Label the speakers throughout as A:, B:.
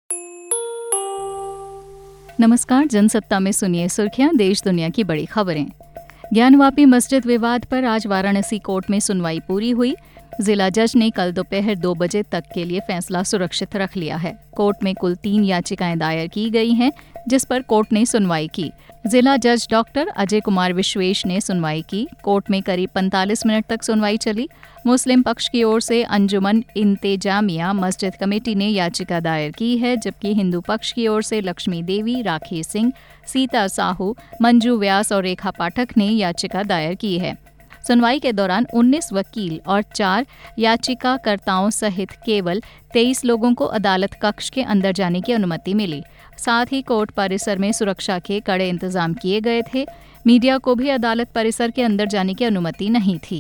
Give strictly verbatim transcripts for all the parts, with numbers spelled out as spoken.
A: नमस्कार, जनसत्ता में सुनिए सुर्खियां, देश दुनिया की बड़ी खबरें। ज्ञानवापी मस्जिद विवाद पर आज वाराणसी कोर्ट में सुनवाई पूरी हुई। जिला जज ने कल दोपहर दो बजे तक के लिए फैसला सुरक्षित रख लिया है। कोर्ट में कुल तीन याचिकाएं दायर की गई हैं, जिस पर कोर्ट ने सुनवाई की। जिला जज डॉक्टर अजय कुमार विश्वेश ने सुनवाई की। कोर्ट में करीब पैंतालीस मिनट तक सुनवाई चली। मुस्लिम पक्ष की ओर से अंजुमन इंतेजामिया मस्जिद कमेटी ने याचिका दायर की है, जबकि हिंदू पक्ष की ओर से लक्ष्मी देवी, राखी सिंह, सीता साहू, मंजू व्यास और रेखा पाठक ने याचिका दायर की है। सुनवाई के दौरान उन्नीस वकील और चार याचिकाकर्ताओं सहित केवल तेईस लोगों को अदालत कक्ष के अंदर जाने की अनुमति मिली। साथ ही कोर्ट परिसर में सुरक्षा के कड़े इंतजाम किए गए थे। मीडिया को भी अदालत परिसर के अंदर जाने की अनुमति नहीं थी।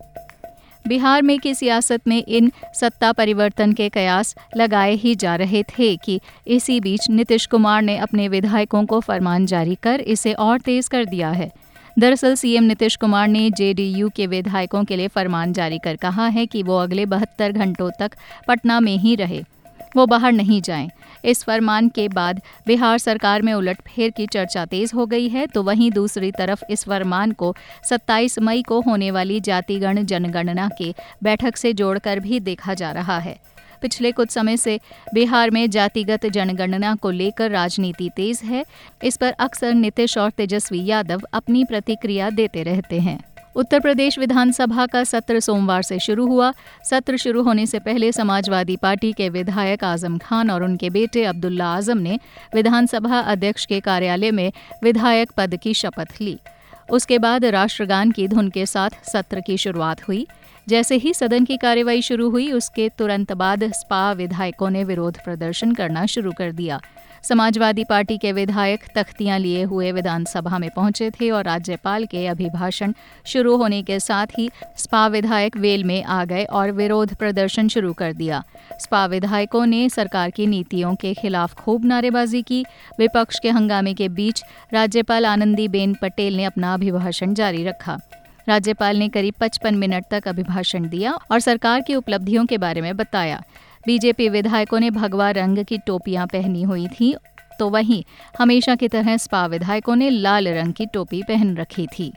A: बिहार में की सियासत में इन सत्ता परिवर्तन के कयास लगाए ही जा रहे थे कि इसी बीच नीतीश कुमार ने अपने विधायकों को फरमान जारी कर इसे और तेज कर दिया है। दरअसल सीएम नीतीश कुमार ने जेडीयू के विधायकों के लिए फरमान जारी कर कहा है कि वो अगले बहत्तर घंटों तक पटना में ही रहे, वो बाहर नहीं जाएं। इस फरमान के बाद बिहार सरकार में उलटफेर की चर्चा तेज हो गई है, तो वहीं दूसरी तरफ इस फरमान को सत्ताईस मई को होने वाली जातिगण जनगणना के बैठक से जोड़कर भी देखा जा रहा है। पिछले कुछ समय से बिहार में जातिगत जनगणना को लेकर राजनीति तेज है। इस पर अक्सर नीतीश और तेजस्वी यादव अपनी प्रतिक्रिया देते रहते हैं। उत्तर प्रदेश विधानसभा का सत्र सोमवार से शुरू हुआ। सत्र शुरू होने से पहले समाजवादी पार्टी के विधायक आजम खान और उनके बेटे अब्दुल्ला आजम ने विधानसभा अध्यक्ष के कार्यालय में विधायक पद की शपथ ली। उसके बाद राष्ट्रगान की धुन के साथ सत्र की शुरुआत हुई। जैसे ही सदन की कार्यवाही शुरू हुई, उसके तुरंत बाद सपा विधायकों ने विरोध प्रदर्शन करना शुरू कर दिया। समाजवादी पार्टी के विधायक तख्तियां लिए हुए विधानसभा में पहुंचे थे और राज्यपाल के अभिभाषण शुरू होने के साथ ही सपा विधायक वेल में आ गए और विरोध प्रदर्शन शुरू कर दिया। सपा विधायकों ने सरकार की नीतियों के खिलाफ खूब नारेबाजी की। विपक्ष के हंगामे के बीच राज्यपाल आनंदीबेन पटेल ने अपना अभिभाषण जारी रखा। राज्यपाल ने करीब पचपन मिनट तक अभिभाषण दिया और सरकार की उपलब्धियों के बारे में बताया। बीजेपी विधायकों ने भगवा रंग की टोपियां पहनी हुई थी, तो वहीं हमेशा की तरह सपा विधायकों ने लाल रंग की टोपी पहन रखी थी।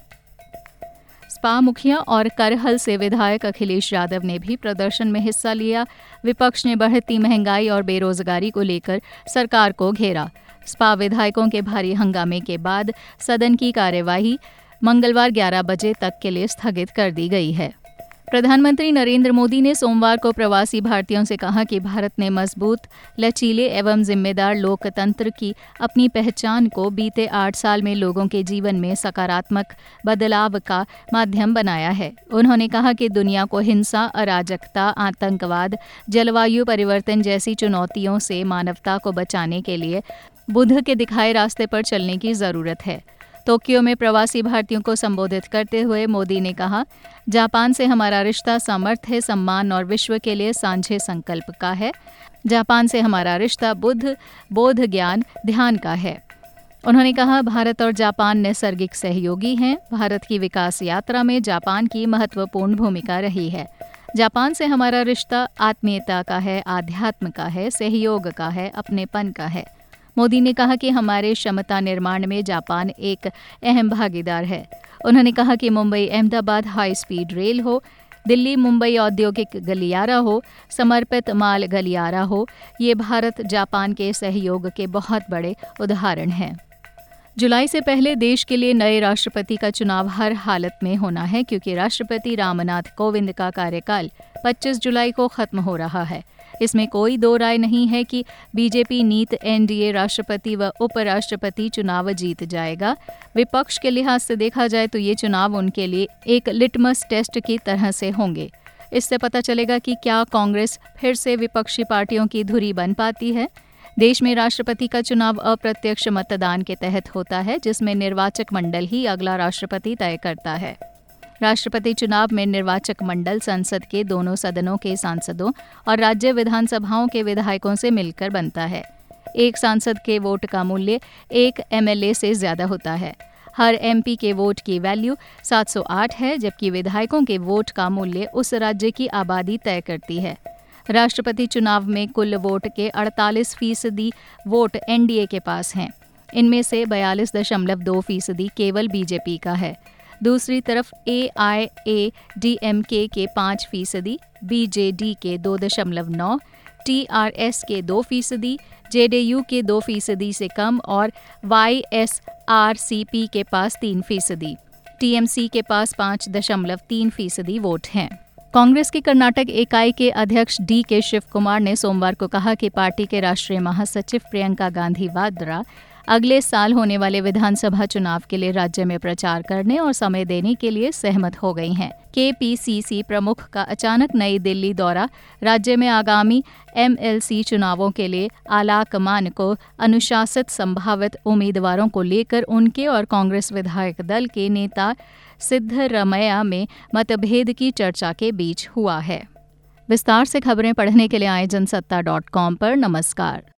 A: सपा मुखिया और करहल से विधायक अखिलेश यादव ने भी प्रदर्शन में हिस्सा लिया। विपक्ष ने बढ़ती महंगाई और बेरोजगारी को लेकर सरकार को घेरा। सपा विधायकों के भारी हंगामे के बाद सदन की कार्यवाही मंगलवार ग्यारह बजे तक के लिए स्थगित कर दी गई है। प्रधानमंत्री नरेंद्र मोदी ने सोमवार को प्रवासी भारतीयों से कहा कि भारत ने मजबूत, लचीले एवं जिम्मेदार लोकतंत्र की अपनी पहचान को बीते आठ साल में लोगों के जीवन में सकारात्मक बदलाव का माध्यम बनाया है। उन्होंने कहा कि दुनिया को हिंसा, अराजकता, आतंकवाद, जलवायु परिवर्तन जैसी चुनौतियों से मानवता को बचाने के लिए बुद्ध के दिखाए रास्ते पर चलने की जरूरत है। टोक्यो में प्रवासी भारतीयों को संबोधित करते हुए मोदी ने कहा, जापान से हमारा रिश्ता सामर्थ्य, सम्मान और विश्व के लिए सांझे संकल्प का है। जापान से हमारा रिश्ता बुद्ध, बोध, ज्ञान, ध्यान का है। उन्होंने कहा, भारत और जापान नैसर्गिक सहयोगी हैं। भारत की विकास यात्रा में जापान की महत्वपूर्ण भूमिका रही है। जापान से हमारा रिश्ता आत्मीयता का है, आध्यात्म का है, सहयोग का है, अपनेपन का है। मोदी ने कहा कि हमारे क्षमता निर्माण में जापान एक अहम भागीदार है। उन्होंने कहा कि Mumbai Ahmedabad high speed rail हो, दिल्ली मुंबई औद्योगिक गलियारा हो, समर्पित माल गलियारा हो, ये भारत जापान के सहयोग के बहुत बड़े उदाहरण हैं। जुलाई से पहले देश के लिए नए राष्ट्रपति का चुनाव हर हालत में होना है, क्योंकि राष्ट्रपति रामनाथ कोविंद का कार्यकाल पच्चीस जुलाई को खत्म हो रहा है। इसमें कोई दो राय नहीं है कि बीजेपी नीत एनडीए राष्ट्रपति व उपराष्ट्रपति चुनाव जीत जाएगा। विपक्ष के लिहाज से देखा जाए तो ये चुनाव उनके लिए एक लिटमस टेस्ट की तरह से होंगे। इससे पता चलेगा कि क्या कांग्रेस फिर से विपक्षी पार्टियों की धुरी बन पाती है। देश में राष्ट्रपति का चुनाव अप्रत्यक्ष मतदान के तहत होता है, जिसमें निर्वाचक मंडल ही अगला राष्ट्रपति तय करता है। राष्ट्रपति चुनाव में निर्वाचक मंडल संसद के दोनों सदनों के सांसदों और राज्य विधानसभाओं के विधायकों से मिलकर बनता है। एक सांसद के वोट का मूल्य एक एमएलए से ज्यादा होता है। हर एमपी के वोट की वैल्यू सात सौ आठ है, जबकि विधायकों के वोट का मूल्य उस राज्य की आबादी तय करती है। राष्ट्रपति चुनाव में कुल वोट के अड़तालीस फीसदी वोट एनडीए के पास हैं। इनमें से बयालीस दशमलव दो फीसदी केवल बीजेपी का है। दूसरी तरफ ए आई ए डी एम के के पाँच फीसदी, बीजेडी के दो दशमलव नौ, टी आर एस के दो फीसदी, जे डी यू के दो फीसदी से कम और Y S R C P के पास तीन फीसदी। टी एम सी के पास पाँच दशमलव तीन फीसदी वोट हैं। कांग्रेस की कर्नाटक इकाई के अध्यक्ष डी के शिव कुमार ने सोमवार को कहा कि पार्टी के राष्ट्रीय महासचिव प्रियंका गांधी वाड्रा अगले साल होने वाले विधानसभा चुनाव के लिए राज्य में प्रचार करने और समय देने के लिए सहमत हो गई हैं। के पी सी सी प्रमुख का अचानक नई दिल्ली दौरा राज्य में आगामी एम एल सी चुनावों के लिए आलाकमान को अनुशासित संभावित उम्मीदवारों को लेकर उनके और कांग्रेस विधायक दल के नेता सिद्धरमैया में मतभेद की चर्चा के बीच हुआ है। विस्तार से खबरें पढ़ने के लिए आए जनसत्ता डॉट कॉम पर। नमस्कार।